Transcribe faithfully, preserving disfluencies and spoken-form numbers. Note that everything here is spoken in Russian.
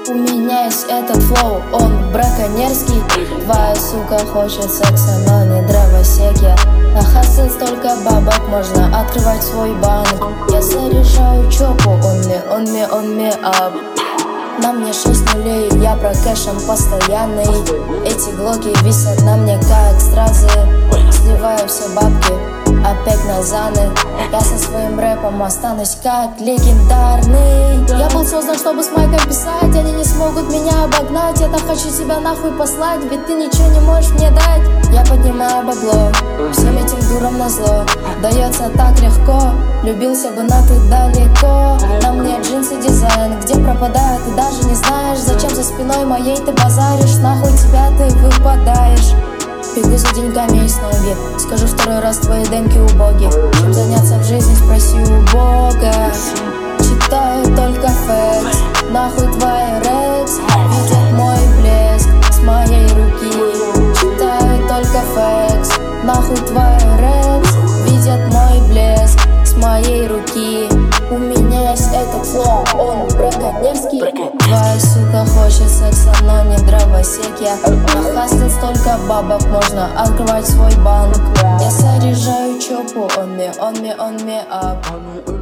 У меня есть этот флоу, он браконьерский. Твоя сука хочет секса, но не дровосеки. На хасле столько бабок, можно открывать свой банк. Я заряжаю чопу, он мне, он мне, он мне ап. На мне шесть нулей, я про кэшем постоянный. Эти глоки висят на мне как стразы. Сливаю все бабки, опять на заны. Я со своим рэпом останусь как легендарный. Я был создан, чтобы с майком писать. Они не смогут меня обогнать. Я так хочу тебя нахуй послать, ведь ты ничего не можешь мне дать. Я поднимаю бабло, всем этим дурам назло. Дается так легко, любился бы, но ты далеко. На мне джинсы дизайн, где пропадают, ты даже не знаешь. Зачем за спиной моей ты базаришь, нахуй тебя ты выпадаешь. Бегу за деньгами, есть ноги. Скажу второй раз, твои демки убоги. Чем заняться в жизни, спроси у Бога. Читаю только фэкс, нахуй твои рекс. Видят мой блеск с моей руки. Читаю только фэкс, нахуй твои рекс. Видят мой блеск с моей руки. У меня есть этот флоу, он браконьерский. Твоя сука хочет секса, но не дровосеки. На хасле столько бабок, можно открывать свой банк. Я заряжаю чопу, он мне, он мне, он мне ап.